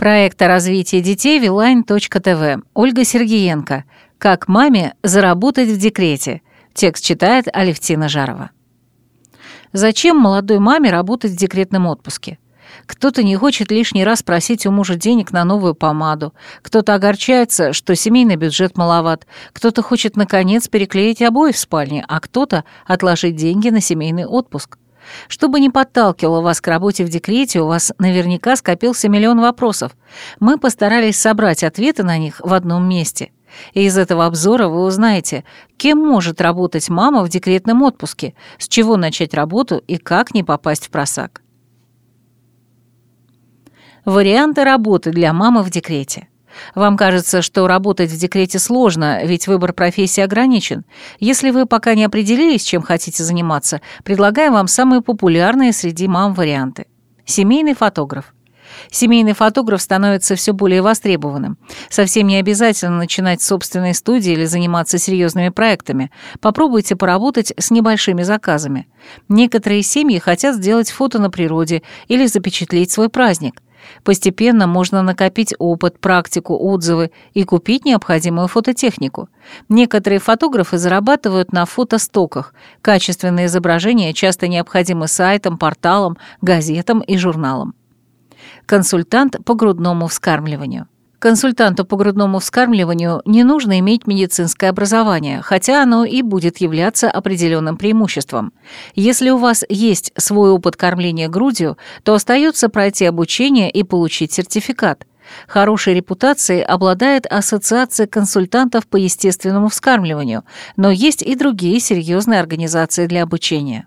Проект о развитии детей Viline.tv. Ольга Сергеенко. Как маме заработать в декрете. Текст читает Алевтина Жарова. Зачем молодой маме работать в декретном отпуске? Кто-то не хочет лишний раз просить у мужа денег на новую помаду, кто-то огорчается, что семейный бюджет маловат, кто-то хочет, наконец, переклеить обои в спальне, а кто-то отложить деньги на семейный отпуск. Чтобы не подталкивало вас к работе в декрете, у вас наверняка скопился миллион вопросов. Мы постарались собрать ответы на них в одном месте. И из этого обзора вы узнаете, кем может работать мама в декретном отпуске, с чего начать работу и как не попасть в просак. Варианты работы для мамы в декрете. Вам кажется, что работать в декрете сложно, ведь выбор профессии ограничен. Если вы пока не определились, чем хотите заниматься, предлагаем вам самые популярные среди мам варианты. Семейный фотограф. Семейный фотограф становится все более востребованным. Совсем не обязательно начинать с собственной студии или заниматься серьезными проектами. Попробуйте поработать с небольшими заказами. Некоторые семьи хотят сделать фото на природе или запечатлеть свой праздник. Постепенно можно накопить опыт, практику, отзывы и купить необходимую фототехнику. Некоторые фотографы зарабатывают на фотостоках. Качественные изображения часто необходимы сайтам, порталам, газетам и журналам. Консультант по грудному вскармливанию. Консультанту по грудному вскармливанию не нужно иметь медицинское образование, хотя оно и будет являться определенным преимуществом. Если у вас есть свой опыт кормления грудью, то остается пройти обучение и получить сертификат. Хорошей репутацией обладает Ассоциация консультантов по естественному вскармливанию, но есть и другие серьезные организации для обучения.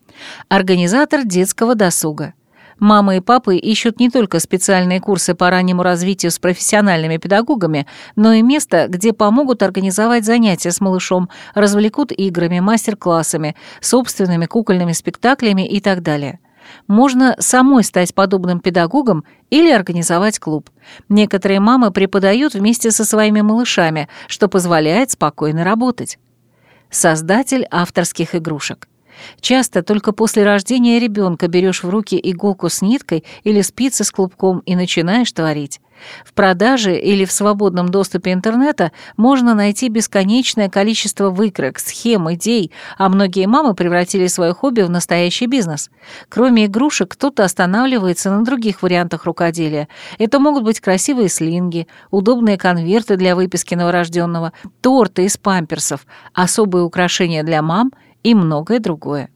Организатор детского досуга. Мамы и папы ищут не только специальные курсы по раннему развитию с профессиональными педагогами, но и место, где помогут организовать занятия с малышом, развлекут играми, мастер-классами, собственными кукольными спектаклями и так далее. Можно самой стать подобным педагогом или организовать клуб. Некоторые мамы преподают вместе со своими малышами, что позволяет спокойно работать. Создатель авторских игрушек. Часто только после рождения ребенка берешь в руки иголку с ниткой или спицы с клубком и начинаешь творить. В продаже или в свободном доступе интернета можно найти бесконечное количество выкроек, схем, идей, а многие мамы превратили свое хобби в настоящий бизнес. Кроме игрушек, кто-то останавливается на других вариантах рукоделия. Это могут быть красивые слинги, удобные конверты для выписки новорожденного, торты из памперсов, особые украшения для мам и многое другое.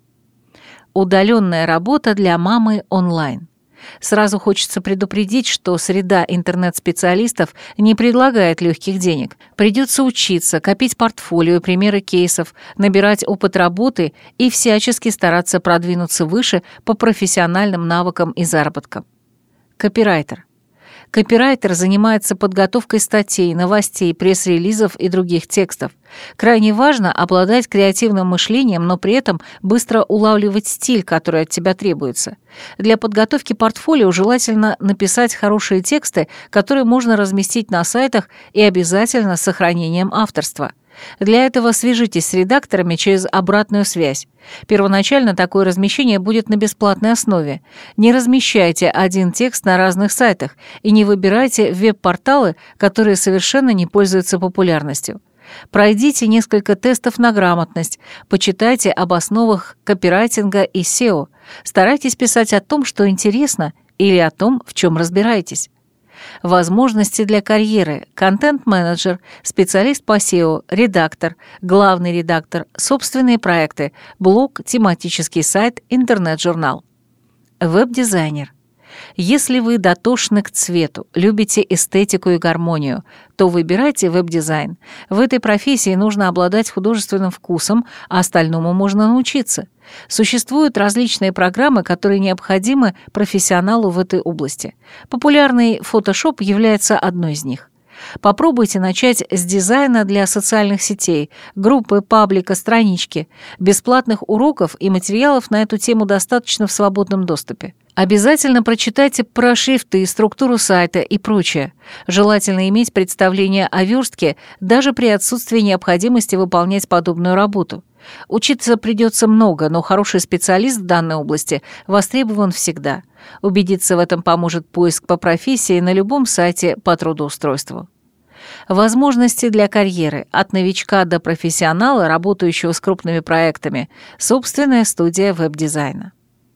Удаленная работа для мамы онлайн. Сразу хочется предупредить, что среда интернет-специалистов не предлагает легких денег. Придется учиться, копить портфолио и примеры кейсов, набирать опыт работы и всячески стараться продвинуться выше по профессиональным навыкам и заработкам. Копирайтер. Копирайтер занимается подготовкой статей, новостей, пресс-релизов и других текстов. Крайне важно обладать креативным мышлением, но при этом быстро улавливать стиль, который от тебя требуется. Для подготовки портфолио желательно написать хорошие тексты, которые можно разместить на сайтах и обязательно с сохранением авторства. Для этого свяжитесь с редакторами через обратную связь. Первоначально такое размещение будет на бесплатной основе. Не размещайте один текст на разных сайтах и не выбирайте веб-порталы, которые совершенно не пользуются популярностью. Пройдите несколько тестов на грамотность, почитайте об основах копирайтинга и SEO. Старайтесь писать о том, что интересно, или о том, в чем разбираетесь. Возможности для карьеры: контент-менеджер, специалист по SEO, редактор, главный редактор, собственные проекты, блог, тематический сайт, интернет-журнал. Веб-дизайнер. Если вы дотошны к цвету, любите эстетику и гармонию, то выбирайте веб-дизайн. В этой профессии нужно обладать художественным вкусом, а остальному можно научиться. Существуют различные программы, которые необходимы профессионалу в этой области. Популярный Photoshop является одной из них. Попробуйте начать с дизайна для социальных сетей, группы, паблика, странички. Бесплатных уроков и материалов на эту тему достаточно в свободном доступе. Обязательно прочитайте про шрифты, структуру сайта и прочее. Желательно иметь представление о верстке даже при отсутствии необходимости выполнять подобную работу. Учиться придется много, но хороший специалист в данной области востребован всегда. Убедиться в этом поможет поиск по профессии на любом сайте по трудоустройству. Возможности для карьеры от новичка до профессионала, работающего с крупными проектами. Собственная студия веб-дизайна.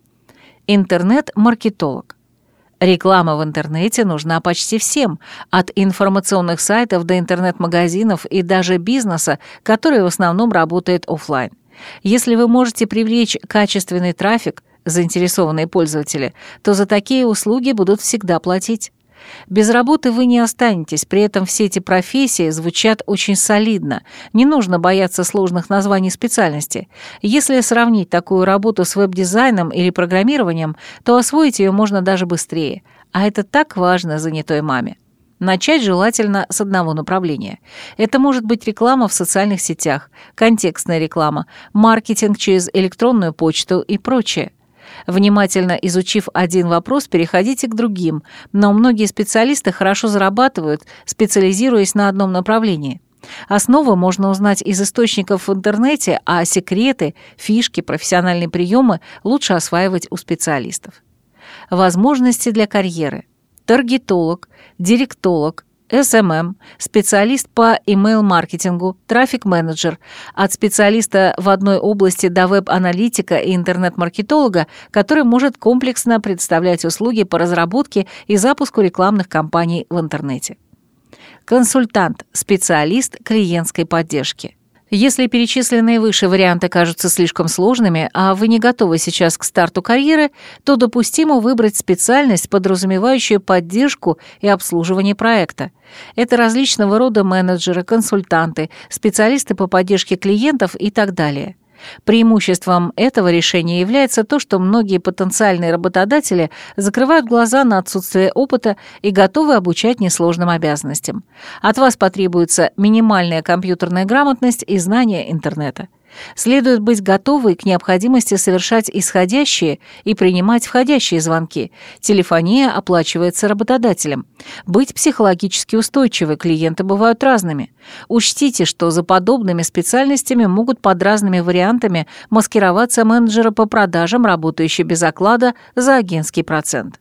Интернет-маркетолог. Реклама в интернете нужна почти всем, от информационных сайтов до интернет-магазинов и даже бизнеса, который в основном работает офлайн. Если вы можете привлечь качественный трафик, заинтересованные пользователи, то за такие услуги будут всегда платить. Без работы вы не останетесь, при этом все эти профессии звучат очень солидно, не нужно бояться сложных названий специальности. Если сравнить такую работу с веб-дизайном или программированием, то освоить ее можно даже быстрее, а это так важно занятой маме. Начать желательно с одного направления. Это может быть реклама в социальных сетях, контекстная реклама, маркетинг через электронную почту и прочее. Внимательно изучив один вопрос, переходите к другим, но многие специалисты хорошо зарабатывают, специализируясь на одном направлении. Основы можно узнать из источников в интернете, а секреты, фишки, профессиональные приемы лучше осваивать у специалистов. Возможности для карьеры. Таргетолог, директолог, SMM, специалист по email-маркетингу, трафик-менеджер, от специалиста в одной области до веб-аналитика и интернет-маркетолога, который может комплексно представлять услуги по разработке и запуску рекламных кампаний в интернете. Консультант, специалист клиентской поддержки. Если перечисленные выше варианты кажутся слишком сложными, а вы не готовы сейчас к старту карьеры, то допустимо выбрать специальность, подразумевающую поддержку и обслуживание проекта. Это различного рода менеджеры, консультанты, специалисты по поддержке клиентов и так далее. Преимуществом этого решения является то, что многие потенциальные работодатели закрывают глаза на отсутствие опыта и готовы обучать несложным обязанностям. От вас потребуется минимальная компьютерная грамотность и знание интернета. Следует быть готовой к необходимости совершать исходящие и принимать входящие звонки. Телефония оплачивается работодателем. Быть психологически устойчивой, клиенты бывают разными. Учтите, что за подобными специальностями могут под разными вариантами маскироваться менеджеры по продажам, работающие без оклада за агентский процент.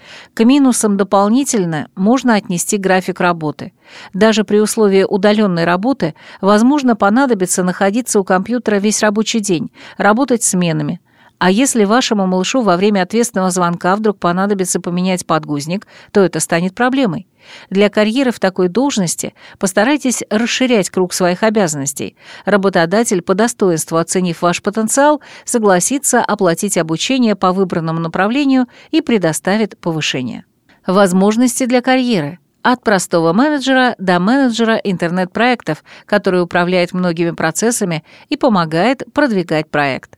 К минусам дополнительно можно отнести график работы. Даже при условии удаленной работы возможно понадобится находиться у компьютера весь рабочий день, работать сменами. А если вашему малышу во время ответственного звонка вдруг понадобится поменять подгузник, то это станет проблемой. Для карьеры в такой должности постарайтесь расширять круг своих обязанностей. Работодатель, по достоинству оценив ваш потенциал, согласится оплатить обучение по выбранному направлению и предоставит повышение. Возможности для карьеры. От простого менеджера до менеджера интернет-проектов, который управляет многими процессами и помогает продвигать проект.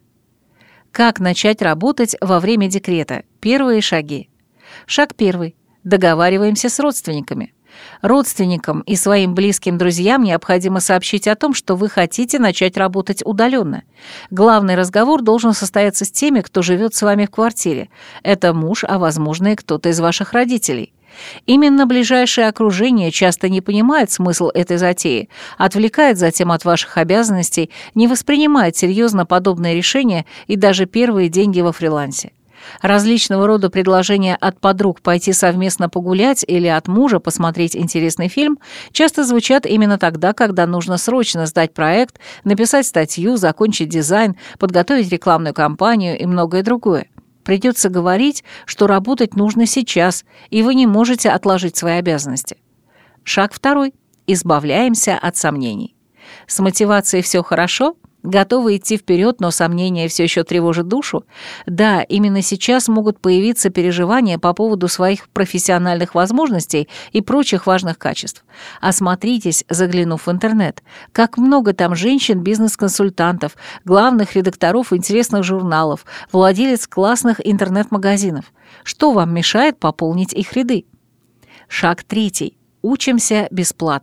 Как начать работать во время декрета? Первые шаги. Шаг первый. Договариваемся с родственниками. Родственникам и своим близким друзьям необходимо сообщить о том, что вы хотите начать работать удаленно. Главный разговор должен состояться с теми, кто живет с вами в квартире. Это муж, а возможно и кто-то из ваших родителей. Именно ближайшее окружение часто не понимает смысл этой затеи, отвлекает затем от ваших обязанностей, не воспринимает серьезно подобные решения и даже первые деньги во фрилансе. Различного рода предложения от подруг пойти совместно погулять или от мужа посмотреть интересный фильм часто звучат именно тогда, когда нужно срочно сдать проект, написать статью, закончить дизайн, подготовить рекламную кампанию и многое другое. Придется говорить, что работать нужно сейчас, и вы не можете отложить свои обязанности. Шаг второй. Избавляемся от сомнений. С мотивацией все хорошо? Готовы идти вперед, но сомнения все еще тревожат душу? Да, именно сейчас могут появиться переживания по поводу своих профессиональных возможностей и прочих важных качеств. Осмотритесь, заглянув в интернет. Как много там женщин, бизнес-консультантов, главных редакторов интересных журналов, владелец классных интернет-магазинов. Что вам мешает пополнить их ряды? Шаг третий. Учимся бесплатно.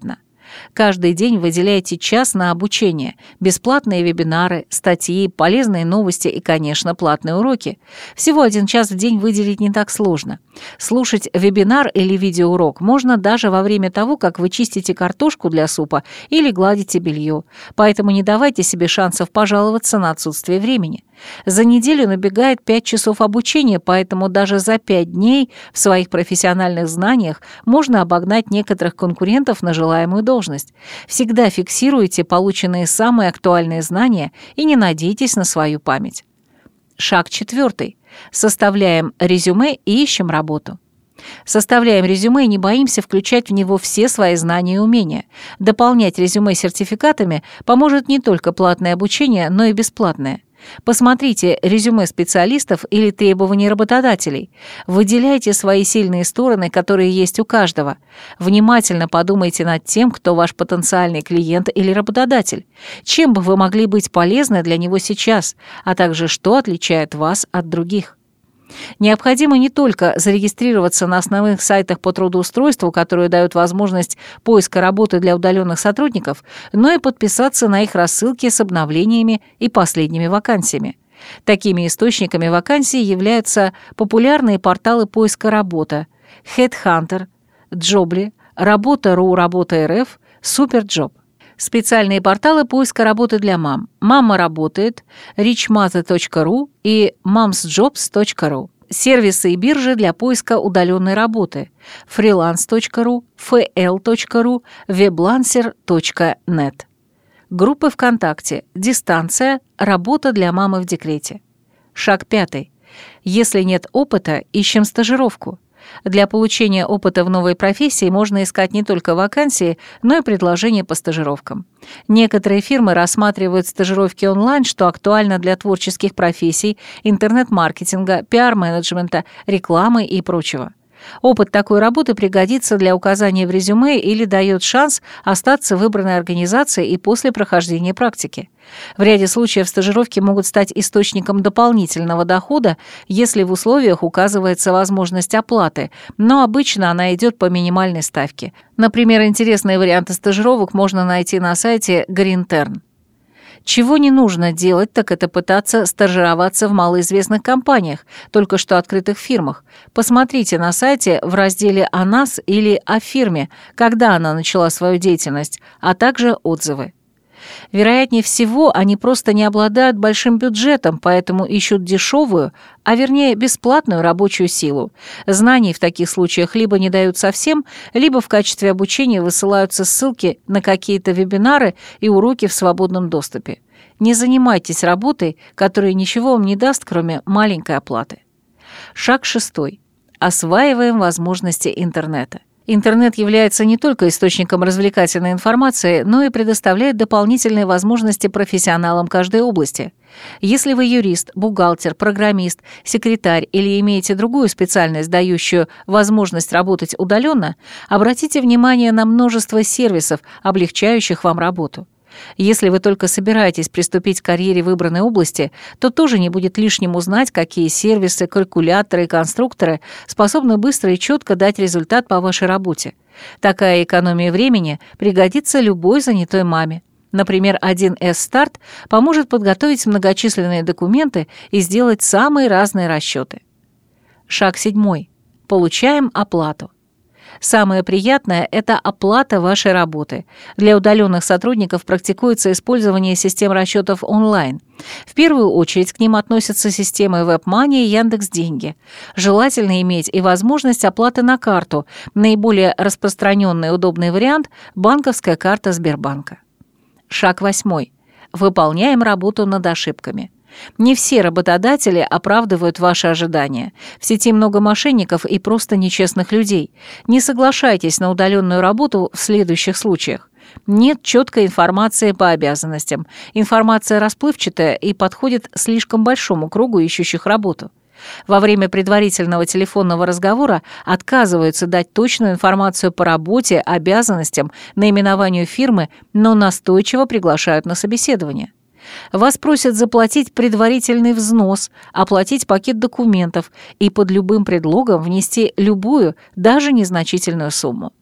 Каждый день выделяйте час на обучение, бесплатные вебинары, статьи, полезные новости и, конечно, платные уроки. Всего 1 час в день выделить не так сложно. Слушать вебинар или видеоурок можно даже во время того, как вы чистите картошку для супа или гладите белье. Поэтому не давайте себе шансов пожаловаться на отсутствие времени. За неделю набегает 5 часов обучения, поэтому даже за 5 дней в своих профессиональных знаниях можно обогнать некоторых конкурентов на желаемую должность. Всегда фиксируйте полученные самые актуальные знания и не надейтесь на свою память. Шаг 4. Составляем резюме и ищем работу. Составляем резюме и не боимся включать в него все свои знания и умения. Дополнять резюме сертификатами поможет не только платное обучение, но и бесплатное. Посмотрите резюме специалистов или требования работодателей. Выделяйте свои сильные стороны, которые есть у каждого. Внимательно подумайте над тем, кто ваш потенциальный клиент или работодатель. Чем бы вы могли быть полезны для него сейчас, а также что отличает вас от других. Необходимо не только зарегистрироваться на основных сайтах по трудоустройству, которые дают возможность поиска работы для удаленных сотрудников, но и подписаться на их рассылки с обновлениями и последними вакансиями. Такими источниками вакансий являются популярные порталы поиска работы HeadHunter, Jobly, Работа.ру, Работа.рф, Superjob. Специальные порталы поиска работы для мам. Мама работает, richmother.ru и momsjobs.ru. Сервисы и биржи для поиска удаленной работы. freelance.ru, fl.ru, weblancer.net. Группы ВКонтакте. Дистанция. Работа для мамы в декрете. Шаг 5. Если нет опыта, ищем стажировку. Для получения опыта в новой профессии можно искать не только вакансии, но и предложения по стажировкам. Некоторые фирмы рассматривают стажировки онлайн, что актуально для творческих профессий, интернет-маркетинга, пиар-менеджмента, рекламы и прочего. Опыт такой работы пригодится для указания в резюме или дает шанс остаться в выбранной организации и после прохождения практики. В ряде случаев стажировки могут стать источником дополнительного дохода, если в условиях указывается возможность оплаты, но обычно она идет по минимальной ставке. Например, интересные варианты стажировок можно найти на сайте GreenTern. Чего не нужно делать, так это пытаться стажироваться в малоизвестных компаниях, только что открытых фирмах. Посмотрите на сайте в разделе «О нас» или «О фирме», когда она начала свою деятельность, а также отзывы. Вероятнее всего, они просто не обладают большим бюджетом, поэтому ищут дешевую, а вернее бесплатную рабочую силу. Знаний в таких случаях либо не дают совсем, либо в качестве обучения высылаются ссылки на какие-то вебинары и уроки в свободном доступе. Не занимайтесь работой, которая ничего вам не даст, кроме маленькой оплаты. Шаг 6. Осваиваем возможности интернета. Интернет является не только источником развлекательной информации, но и предоставляет дополнительные возможности профессионалам каждой области. Если вы юрист, бухгалтер, программист, секретарь или имеете другую специальность, дающую возможность работать удаленно, обратите внимание на множество сервисов, облегчающих вам работу. Если вы только собираетесь приступить к карьере в выбранной области, то тоже не будет лишним узнать, какие сервисы, калькуляторы и конструкторы способны быстро и четко дать результат по вашей работе. Такая экономия времени пригодится любой занятой маме. Например, 1С Старт поможет подготовить многочисленные документы и сделать самые разные расчеты. Шаг 7. Получаем оплату. Самое приятное – это оплата вашей работы. Для удаленных сотрудников практикуется использование систем расчетов онлайн. В первую очередь к ним относятся системы WebMoney и Яндекс.Деньги. Желательно иметь и возможность оплаты на карту. Наиболее распространенный и удобный вариант – банковская карта Сбербанка. Шаг 8. Выполняем работу над ошибками. Не все работодатели оправдывают ваши ожидания. В сети много мошенников и просто нечестных людей. Не соглашайтесь на удаленную работу в следующих случаях. Нет четкой информации по обязанностям. Информация расплывчатая и подходит слишком большому кругу ищущих работу. Во время предварительного телефонного разговора отказываются дать точную информацию по работе, обязанностям, наименованию фирмы, но настойчиво приглашают на собеседование. Вас просят заплатить предварительный взнос, оплатить пакет документов и под любым предлогом внести любую, даже незначительную сумму.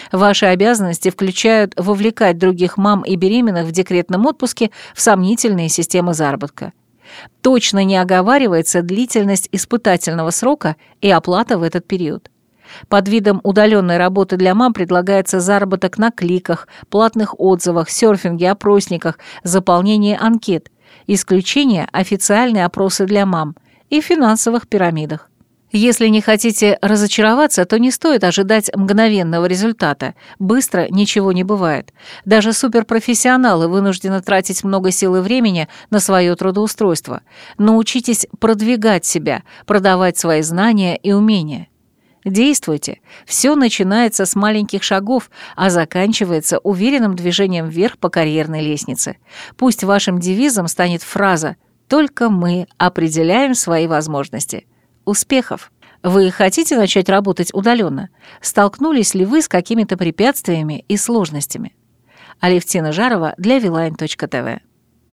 Ваши обязанности включают вовлекать других мам и беременных в декретном отпуске в сомнительные системы заработка. Точно не оговаривается длительность испытательного срока и оплата в этот период. Под видом удаленной работы для мам предлагается заработок на кликах, платных отзывах, серфинге, опросниках, заполнении анкет, исключение официальные опросы для мам и финансовых пирамидах. Если не хотите разочароваться, то не стоит ожидать мгновенного результата. Быстро ничего не бывает. Даже суперпрофессионалы вынуждены тратить много сил и времени на свое трудоустройство. Научитесь продвигать себя, продавать свои знания и умения. Действуйте. Все начинается с маленьких шагов, а заканчивается уверенным движением вверх по карьерной лестнице. Пусть вашим девизом станет фраза «Только мы определяем свои возможности». Успехов! Вы хотите начать работать удаленно? Столкнулись ли вы с какими-то препятствиями и сложностями? Алевтина Жарова для Viline.tv